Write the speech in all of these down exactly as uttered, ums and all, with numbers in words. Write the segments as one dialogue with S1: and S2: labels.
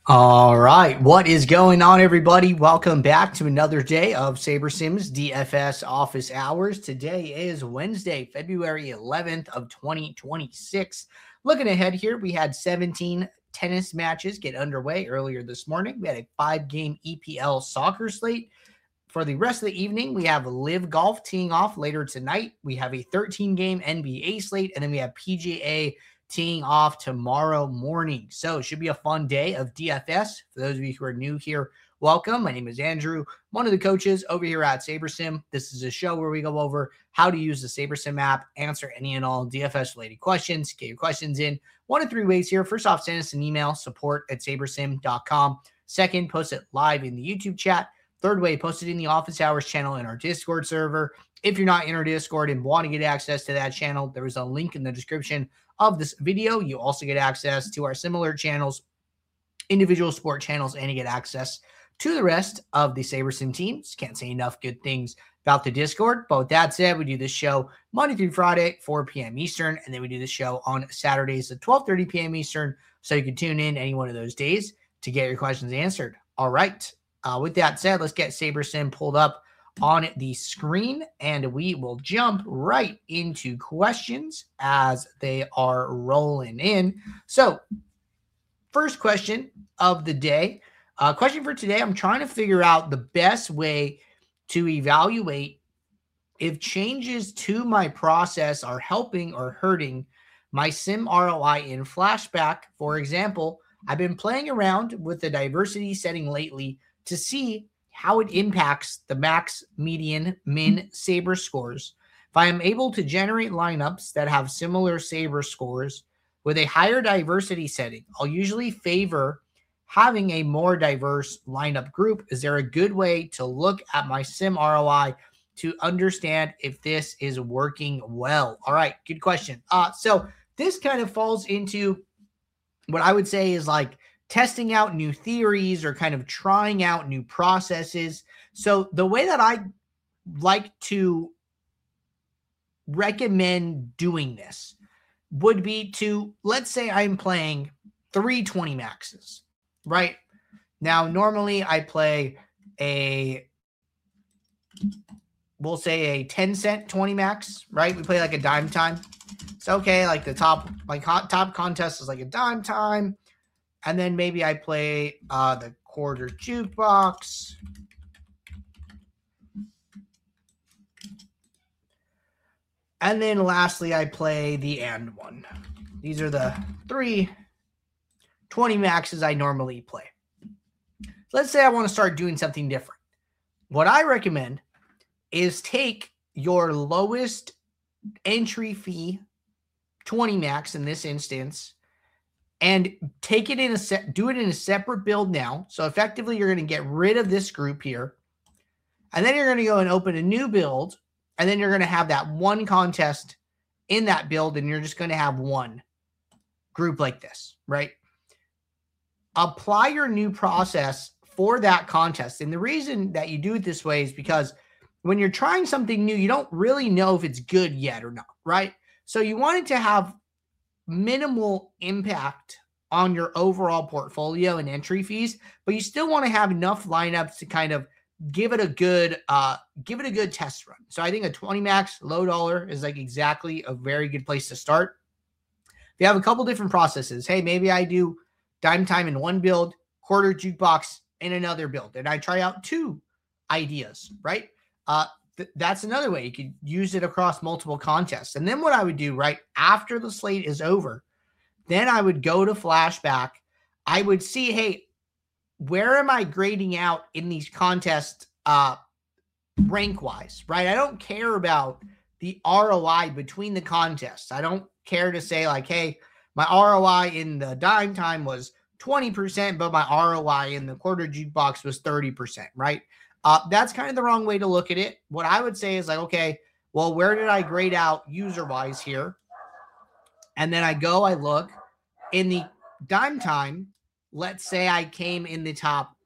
S1: All right. What is going on, everybody? Welcome back to another day of SaberSims D F S office hours. Today is Wednesday, February eleventh of twenty twenty-six. Looking ahead here, we had seventeen tennis matches get underway earlier this morning. We had a five-game E P L soccer slate. For the rest of the evening, we have Live Golf teeing off later tonight. We have a thirteen-game N B A slate, and then we have P G A teeing off tomorrow morning. So it should be a fun day of D F S. For those of you who are new here, welcome. My name is Andrew, one of the coaches over here at SaberSim. This is a show where we go over how to use the SaberSim app, answer any and all D F S-related questions, get your questions in one of three ways here. First off, send us an email, support at sabersim dot com. Second, post it live in the YouTube chat. Third way, post it in the office hours channel in our Discord server. If you're not in our Discord and want to get access to that channel, there is a link in the description of this video. You also get access to our similar channels, individual sport channels, and you get access to the rest of the SaberSim teams. Can't say enough good things about the Discord. But with that said, we do this show Monday through Friday, four p.m. Eastern, and then we do the show on Saturdays at twelve thirty p.m. Eastern. So you can tune in any one of those days to get your questions answered. All right. Uh, with that said, let's get SaberSim pulled up on the screen, and we will jump right into questions as they are rolling in. So, first question of the day. Uh, question for today, I'm trying to figure out the best way to evaluate if changes to my process are helping or hurting my sim R O I in Flashback. For example, I've been playing around with the diversity setting lately to see how it impacts the max, median, min Saber scores. If I am able to generate lineups that have similar Saber scores with a higher diversity setting, I'll usually favor having a more diverse lineup group. Is there a good way to look at my sim R O I to understand if this is working well? All right, good question. Uh, so this kind of falls into what I would say is like testing out new theories or kind of trying out new processes. So the way that I like to recommend doing this would be to, let's say I'm playing three twenty maxes, right? Now, normally I play a, we'll say a ten cent twenty max, right? We play like a dime time. It's okay. Like the top, like hot top contest is like a dime time. And then maybe I play uh, the quarter jukebox. And then lastly, I play the and one. These are the three twenty maxes I normally play. Let's say I want to start doing something different. What I recommend is take your lowest entry fee twenty max in this instance and take it in a set, do it in a separate build now. So effectively, you're going to get rid of this group here. And then you're going to go and open a new build. And then you're going to have that one contest in that build. And you're just going to have one group like this, right? Apply your new process for that contest. And the reason that you do it this way is because when you're trying something new, you don't really know if it's good yet or not, right? So you want it to have minimal impact on your overall portfolio and entry fees, but you still want to have enough lineups to kind of give it a good uh give it a good test run. So I think a twenty max low dollar is like exactly a very good place to start. If you have a couple different processes, hey, maybe I do dime time in one build, quarter jukebox in another build, and I try out two ideas, right? Uh th- that's another way you could use it across multiple contests. And then what I would do right after the slate is over, then I would go to Flashback. I would see, hey, where am I grading out in these contests uh, rank-wise, right? I don't care about the R O I between the contests. I don't care to say like, hey, my R O I in the dime time was twenty percent, but my R O I in the quarter jukebox was thirty percent, right? Uh, that's kind of the wrong way to look at it. What I would say is like, okay, well, where did I grade out user-wise here? And then I go, I look in the dime time. Let's say I came in the top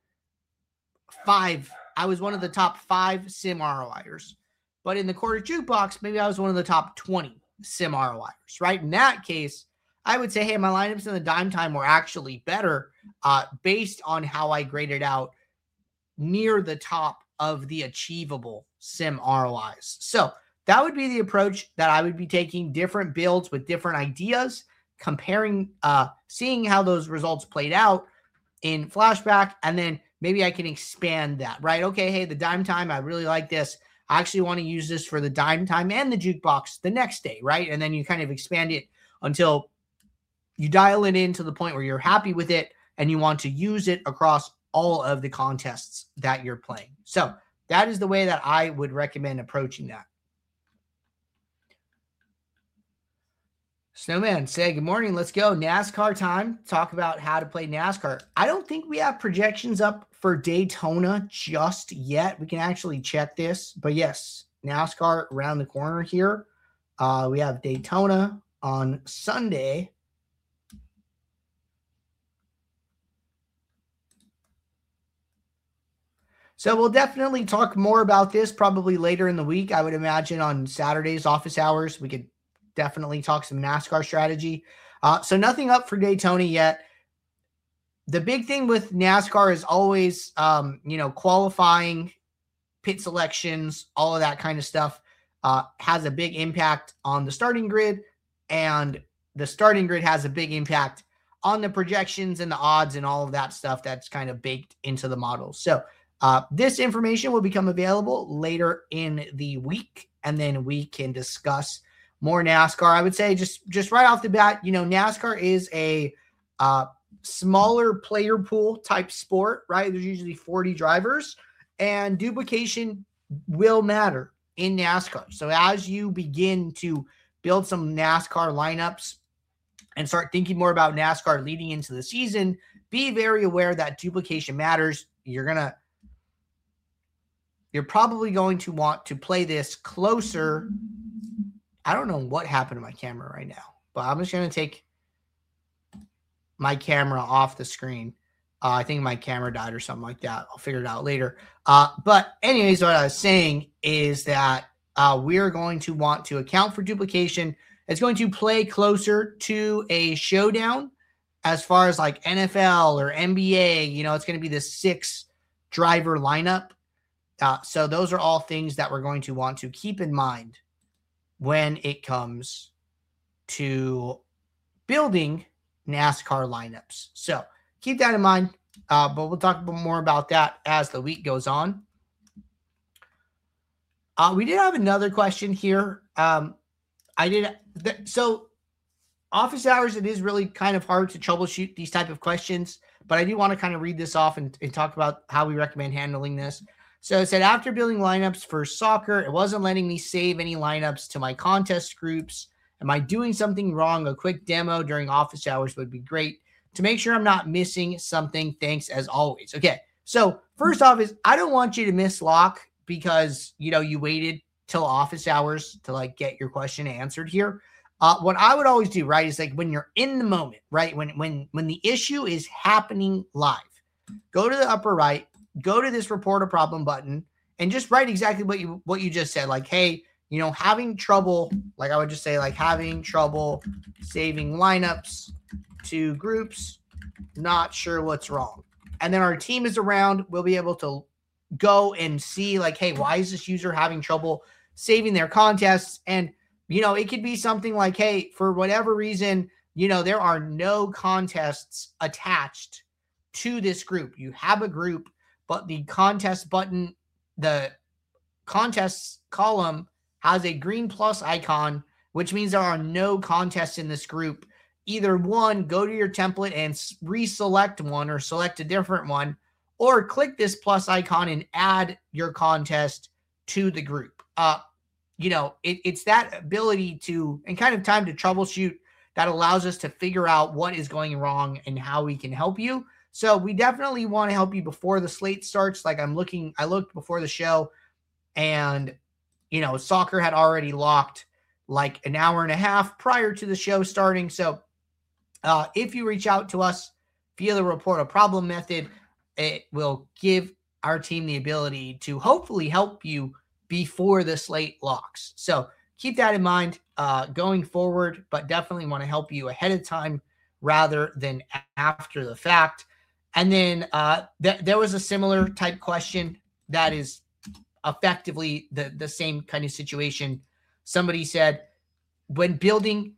S1: five. I was one of the top five sim R O Iers. But in the quarter jukebox, maybe I was one of the top twenty sim R O Iers, right? In that case, I would say, hey, my lineups in the dime time were actually better uh, based on how I graded out near the top of the achievable sim R O Is. So that would be the approach that I would be taking, different builds with different ideas, comparing, uh, seeing how those results played out in flashback, and then maybe I can expand that, right? Okay, hey, the dime time, I really like this. I actually want to use this for the dime time and the jukebox the next day, right? And then you kind of expand it until you dial it in to the point where you're happy with it and you want to use it across all of the contests that you're playing. So that is the way that I would recommend approaching that. Snowman, say good morning. Let's go. NASCAR time. Talk about how to play NASCAR. I don't think we have projections up for Daytona just yet. We can actually check this. But yes, NASCAR around the corner here. Uh, we have Daytona on Sunday. So we'll definitely talk more about this probably later in the week. I would imagine on Saturday's office hours, we could definitely talk some NASCAR strategy. Uh, so nothing up for Daytona yet. The big thing with NASCAR is always, um, you know, qualifying, pit selections, all of that kind of stuff uh, has a big impact on the starting grid, and the starting grid has a big impact on the projections and the odds and all of that stuff that's kind of baked into the model. So uh, this information will become available later in the week, and then we can discuss more NASCAR. I would say just, just right off the bat, you know, NASCAR is a uh, smaller player pool type sport, right? There's usually forty drivers, and duplication will matter in NASCAR. So as you begin to build some NASCAR lineups and start thinking more about NASCAR leading into the season, be very aware that duplication matters. You're going to, you're probably going to want to play this closer. I don't know what happened to my camera right now, but I'm just going to take my camera off the screen. Uh, I think my camera died or something like that. I'll figure it out later. Uh, but anyways, what I was saying is that uh, we're going to want to account for duplication. It's going to play closer to a showdown as far as like N F L or N B A. You know, it's going to be the six driver lineup. Uh, so those are all things that we're going to want to keep in mind when it comes to building NASCAR lineups. So keep that in mind, uh, but we'll talk more about that as the week goes on. Uh, we did have another question here. Um, I did. Th- so office hours, it is really kind of hard to troubleshoot these type of questions, but I do want to kind of read this off and, and talk about how we recommend handling this. So it said, after building lineups for soccer, it wasn't letting me save any lineups to my contest groups. Am I doing something wrong? A quick demo during office hours would be great to make sure I'm not missing something. Thanks as always. Okay. So first off is I don't want you to miss lock because, you know, you waited till office hours to like get your question answered here. Uh, what I would always do, right, is like when you're in the moment, right, when, when, when the issue is happening live, go to the upper right, go to this report a problem button and just write exactly what you, what you just said. Like, hey, you know, having trouble, like I would just say like having trouble saving lineups to groups, not sure what's wrong. And then our team is around. We'll be able to go and see like, hey, why is this user having trouble saving their contests? And, you know, it could be something like, hey, for whatever reason, you know, there are no contests attached to this group. You have a group, but the contest button, the contests column has a green plus icon, which means there are no contests in this group. Either one, go to your template and reselect one or select a different one, or click this plus icon and add your contest to the group. Uh, you know, it, it's that ability to, and kind of time to troubleshoot that allows us to figure out what is going wrong and how we can help you. So we definitely want to help you before the slate starts. Like I'm looking, I looked before the show and, you know, soccer had already locked like an hour and a half prior to the show starting. So uh, if you reach out to us via the report a problem method, it will give our team the ability to hopefully help you before the slate locks. So keep that in mind uh, going forward, but definitely want to help you ahead of time rather than after the fact. And then uh, th- there was a similar type question that is effectively the, the same kind of situation. Somebody said, when building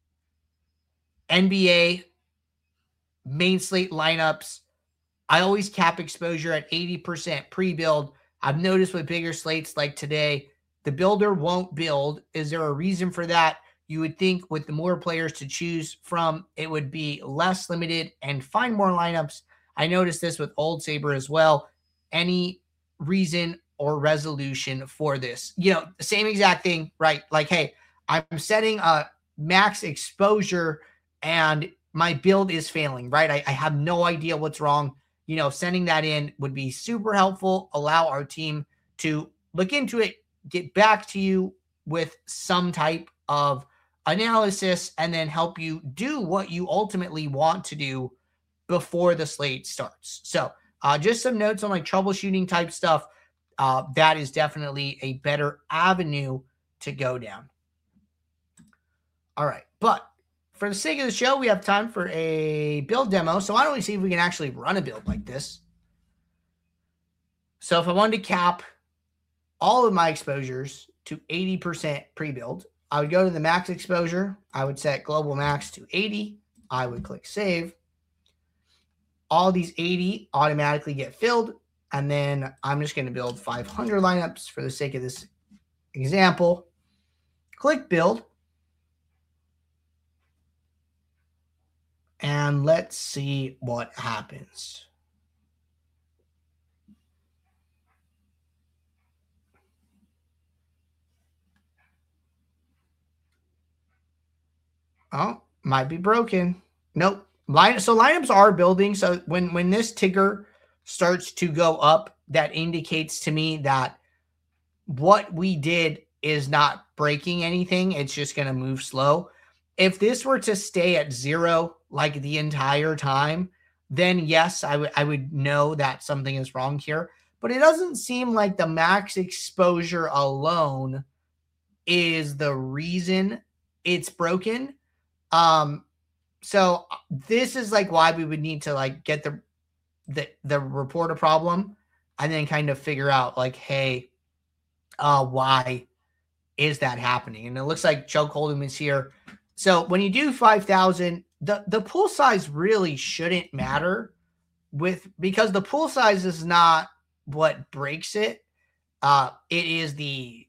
S1: N B A main slate lineups, I always cap exposure at eighty percent pre-build. I've noticed with bigger slates like today, the builder won't build. Is there a reason for that? You would think with the more players to choose from, it would be less limited and find more lineups. I noticed this with Old Saber as well. Any reason or resolution for this? You know, the same exact thing, right? Like, hey, I'm setting a max exposure and my build is failing, right? I, I have no idea what's wrong. You know, sending that in would be super helpful, allow our team to look into it, get back to you with some type of analysis, and then help you do what you ultimately want to do before the slate starts. So uh, just some notes on like troubleshooting type stuff. Uh, that is definitely a better avenue to go down. All right. But for the sake of the show, we have time for a build demo. So why don't we see if we can actually run a build like this? So if I wanted to cap all of my exposures to eighty percent pre-build, I would go to the max exposure. I would set global max to eighty. I would click save. All these eighty automatically get filled. And then I'm just going to build five hundred lineups for the sake of this example. Click build. And let's see what happens. Oh, might be broken. Nope. Line, so lineups are building. So when, when this ticker starts to go up, that indicates to me that what we did is not breaking anything. It's just going to move slow. If this were to stay at zero like the entire time, then yes, I would I would know that something is wrong here. But it doesn't seem like the max exposure alone is the reason it's broken. Um, so this is like why we would need to like get the the the report a problem and then kind of figure out like, hey, uh, why is that happening? And it looks like Joe Coldham is here. So when you do five thousand, the, the pool size really shouldn't matter with because the pool size is not what breaks it. Uh, it is the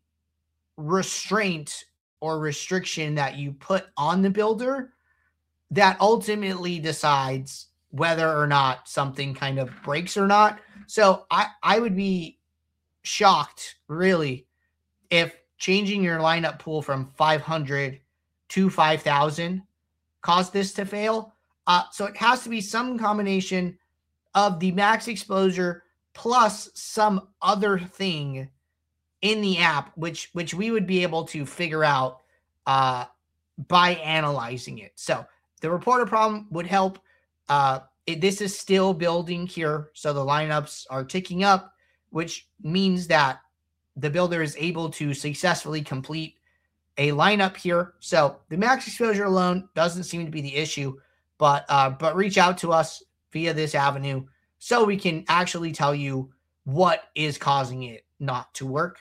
S1: restraint or restriction that you put on the builder that ultimately decides whether or not something kind of breaks or not. So I, I would be shocked, really, if changing your lineup pool from five hundred to five thousand caused this to fail. Uh, so it has to be some combination of the max exposure plus some other thing in the app, which which we would be able to figure out uh, by analyzing it. So the reporter problem would help. Uh, it, this is still building here, so the lineups are ticking up, which means that the builder is able to successfully complete a lineup here. So the max exposure alone doesn't seem to be the issue, but uh, but reach out to us via this avenue so we can actually tell you what is causing it not to work.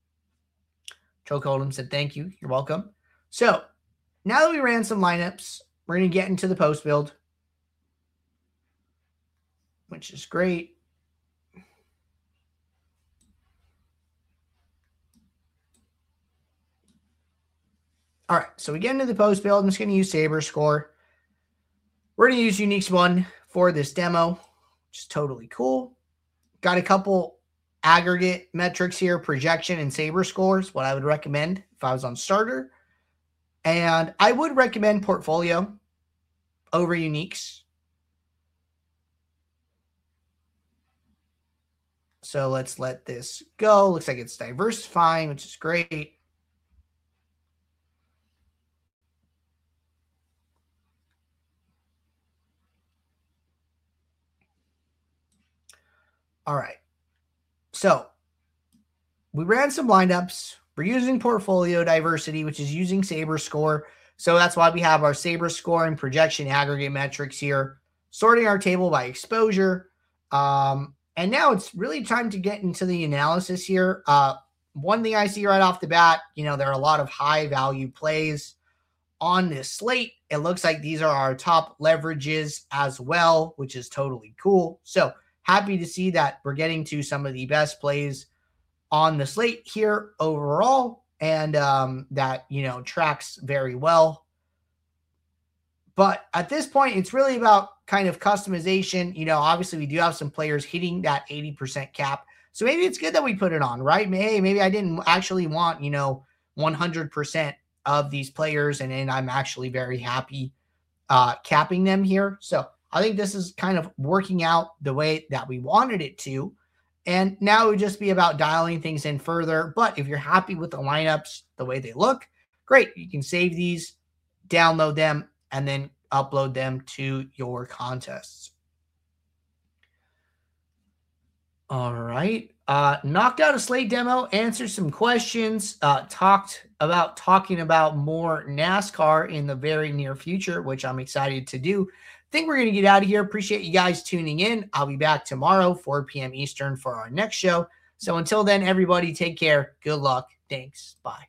S1: Joe Coldham said, thank you. You're welcome. So now that we ran some lineups, we're going to get into the post build, which is great. All right, so we get into the post build. I'm just going to use Saber Score. We're going to use Uniques one for this demo, which is totally cool. Got a couple aggregate metrics here, projection and Saber Scores, what I would recommend if I was on starter. And I would recommend Portfolio over Uniques. So let's let this go. Looks like it's diversifying, which is great. All right. So we ran some lineups. we're using portfolio diversity, which is using SaberScore. So that's why we have our SaberScore and projection aggregate metrics here, sorting our table by exposure. Um, and now it's really time to get into the analysis here. Uh, one thing I see right off the bat, you know, there are a lot of high value plays on this slate. It looks like these are our top leverages as well, which is totally cool. So happy to see that we're getting to some of the best plays on the slate here overall, and um, that, you know, tracks very well. But at this point, it's really about kind of customization. You know, obviously we do have some players hitting that eighty percent cap. So maybe it's good that we put it on, right? Hey, maybe I didn't actually want, you know, one hundred percent of these players, and, and I'm actually very happy uh, capping them here. So I think this is kind of working out the way that we wanted it to. And now it would just be about dialing things in further. But if you're happy with the lineups, the way they look, great. You can save these, download them, and then upload them to your contests. All right. Uh, knocked out a slate demo, answered some questions, uh, talked about talking about more NASCAR in the very near future, which I'm excited to do. I think we're going to get out of here. Appreciate you guys tuning in. I'll be back tomorrow, four p.m. Eastern, for our next show. So until then, everybody, take care. Good luck. Thanks. Bye.